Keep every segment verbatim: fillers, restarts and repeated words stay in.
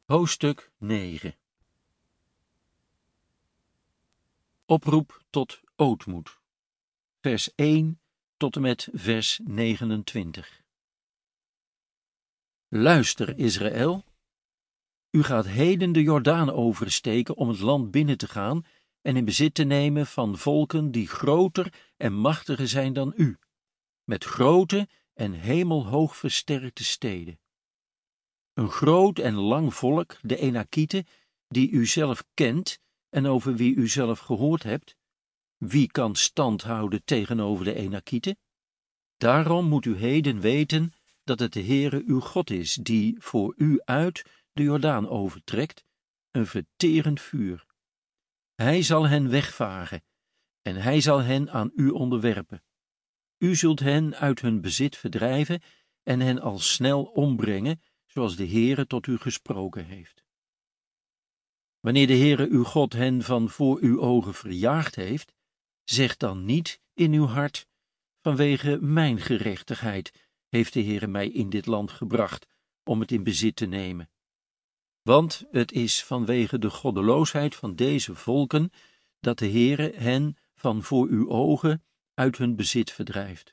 Hoofdstuk negen. Oproep tot ootmoed. Vers één tot en met vers negenentwintig. Luister, Israël. U gaat heden de Jordaan oversteken om het land binnen te gaan en in bezit te nemen van volken die groter en machtiger zijn dan u, met grote en hemelhoog versterkte steden. Een groot en lang volk, de Enakieten, die u zelf kent en over wie u zelf gehoord hebt. Wie kan stand houden tegenover de Enakieten? Daarom moet u heden weten dat het de Heere uw God is, die voor u uit de Jordaan overtrekt, een verterend vuur. Hij zal hen wegvagen, en hij zal hen aan u onderwerpen. U zult hen uit hun bezit verdrijven en hen al snel ombrengen, zoals de Heere tot u gesproken heeft. Wanneer de Heere uw God hen van voor uw ogen verjaagd heeft, zeg dan niet in uw hart: vanwege mijn gerechtigheid heeft de Heere mij in dit land gebracht om het in bezit te nemen. Want het is vanwege de goddeloosheid van deze volken dat de Heere hen van voor uw ogen uit hun bezit verdrijft.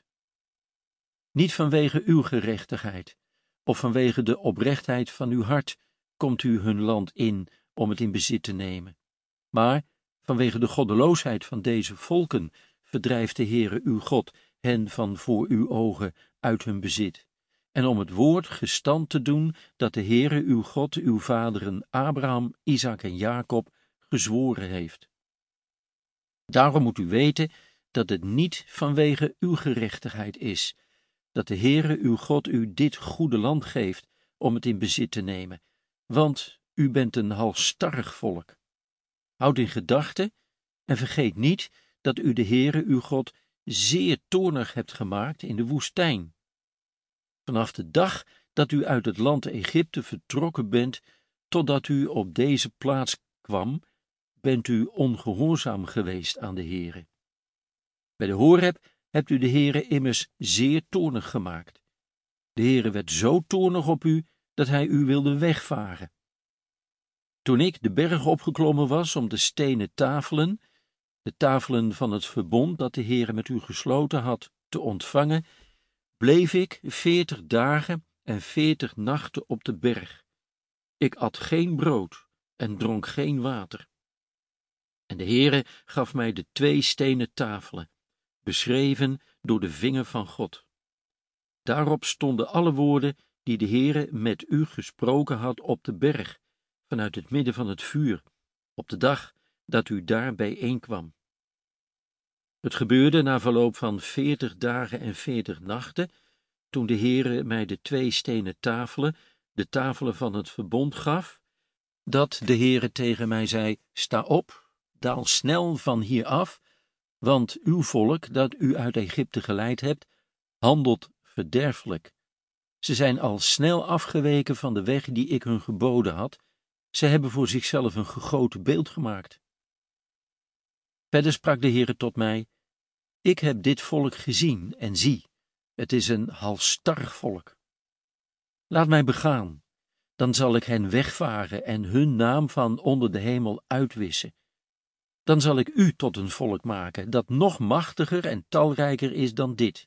Niet vanwege uw gerechtigheid of vanwege de oprechtheid van uw hart komt u hun land in om het in bezit te nemen, maar vanwege de goddeloosheid van deze volken verdrijft de Heere uw God hen van voor uw ogen uit hun bezit, en om het woord gestand te doen dat de Heere uw God uw vaderen Abraham, Isaac en Jacob gezworen heeft. Daarom moet u weten dat het niet vanwege uw gerechtigheid is dat de Heere uw God u dit goede land geeft om het in bezit te nemen, want u bent een halsstarrig volk. Houd in gedachten en vergeet niet dat u de Heere uw God zeer toornig hebt gemaakt in de woestijn. Vanaf de dag dat u uit het land Egypte vertrokken bent, totdat u op deze plaats kwam, bent u ongehoorzaam geweest aan de Heere. Bij de Horeb hebt u de Heere immers zeer toornig gemaakt. De Heere werd zo toornig op u, dat hij u wilde wegvagen. Toen ik de berg opgeklommen was om de stenen tafelen, de tafelen van het verbond dat de Heere met u gesloten had, te ontvangen, bleef ik veertig dagen en veertig nachten op de berg. Ik at geen brood en dronk geen water. En de Heere gaf mij de twee stenen tafelen, beschreven door de vinger van God. Daarop stonden alle woorden die de Heere met u gesproken had op de berg, vanuit het midden van het vuur, op de dag dat u daar bijeenkwam. Het gebeurde na verloop van veertig dagen en veertig nachten, toen de Heere mij de twee stenen tafelen, de tafelen van het verbond gaf, dat de Heere tegen mij zei: sta op, daal snel van hier af, want uw volk, dat u uit Egypte geleid hebt, handelt verderfelijk. Ze zijn al snel afgeweken van de weg die ik hun geboden had. Ze hebben voor zichzelf een gegoten beeld gemaakt. Verder sprak de Heere tot mij: ik heb dit volk gezien, en zie, het is een halsstarrig volk. Laat mij begaan, dan zal ik hen wegvagen en hun naam van onder de hemel uitwissen. Dan zal ik u tot een volk maken, dat nog machtiger en talrijker is dan dit.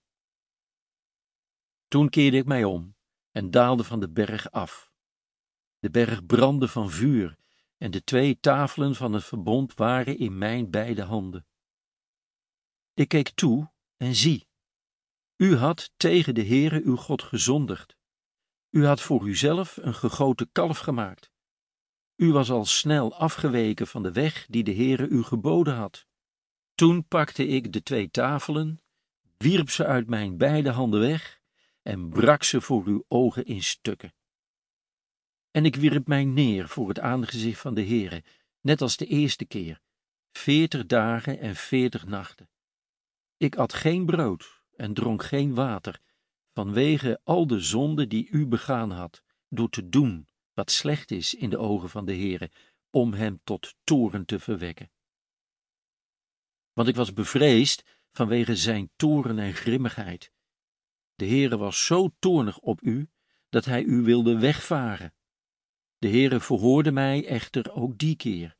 Toen keerde ik mij om en daalde van de berg af. De berg brandde van vuur, en de twee tafelen van het verbond waren in mijn beide handen. Ik keek toe en zie, u had tegen de Heere uw God gezondigd. U had voor uzelf een gegoten kalf gemaakt. U was al snel afgeweken van de weg die de Heere u geboden had. Toen pakte ik de twee tafelen, wierp ze uit mijn beide handen weg en brak ze voor uw ogen in stukken. En ik wierp mij neer voor het aangezicht van de Heere, net als de eerste keer, veertig dagen en veertig nachten. Ik at geen brood en dronk geen water, vanwege al de zonden die u begaan had, door te doen wat slecht is in de ogen van de Heere, om hem tot toorn te verwekken. Want ik was bevreesd vanwege zijn toorn en grimmigheid. De Heere was zo toornig op u, dat hij u wilde wegvagen. De Heere verhoorde mij echter ook die keer.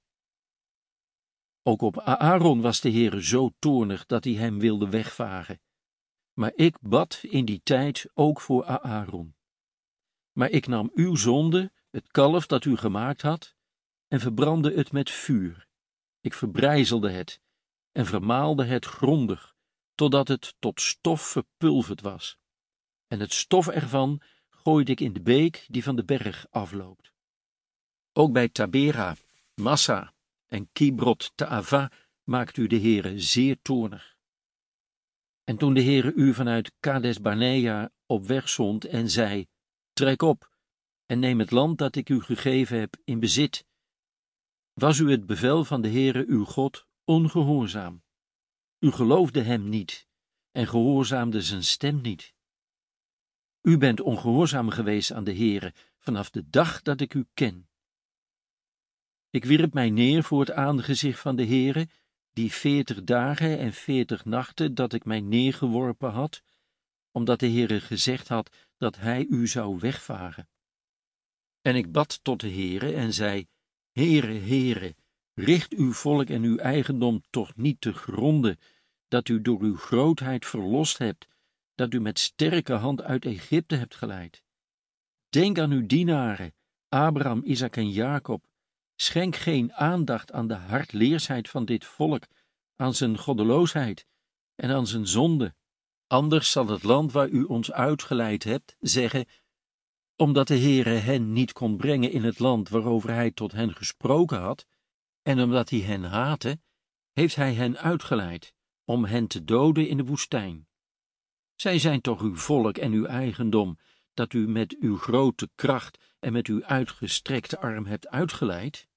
Ook op Aaron was de Heere zo toornig dat hij hem wilde wegvagen. Maar ik bad in die tijd ook voor Aaron. Maar ik nam uw zonde, het kalf dat u gemaakt had, en verbrandde het met vuur. Ik verbrijzelde het en vermaalde het grondig, totdat het tot stof verpulverd was. En het stof ervan gooide ik in de beek die van de berg afloopt. Ook bij Tabera, Massa en Kibrot Taava maakt u de Heere zeer toornig. En toen de Heere u vanuit Kades Barnea op weg zond en zei, trek op en neem het land dat ik u gegeven heb in bezit, was u het bevel van de Heere uw God ongehoorzaam. U geloofde hem niet en gehoorzaamde zijn stem niet. U bent ongehoorzaam geweest aan de Heere vanaf de dag dat ik u ken. Ik wierp mij neer voor het aangezicht van de Heere, die veertig dagen en veertig nachten dat ik mij neergeworpen had, omdat de Heere gezegd had dat hij u zou wegvagen. En ik bad tot de Heere en zei, Heere, Heere, richt uw volk en uw eigendom toch niet te gronde, dat u door uw grootheid verlost hebt, dat u met sterke hand uit Egypte hebt geleid. Denk aan uw dienaren, Abraham, Isaac en Jacob. Schenk geen aandacht aan de hardleersheid van dit volk, aan zijn goddeloosheid en aan zijn zonde. Anders zal het land waar u ons uitgeleid hebt zeggen, omdat de Heere hen niet kon brengen in het land waarover hij tot hen gesproken had, en omdat hij hen haatte, heeft hij hen uitgeleid, om hen te doden in de woestijn. Zij zijn toch uw volk en uw eigendom, dat u met uw grote kracht en met uw uitgestrekte arm hebt uitgeleid?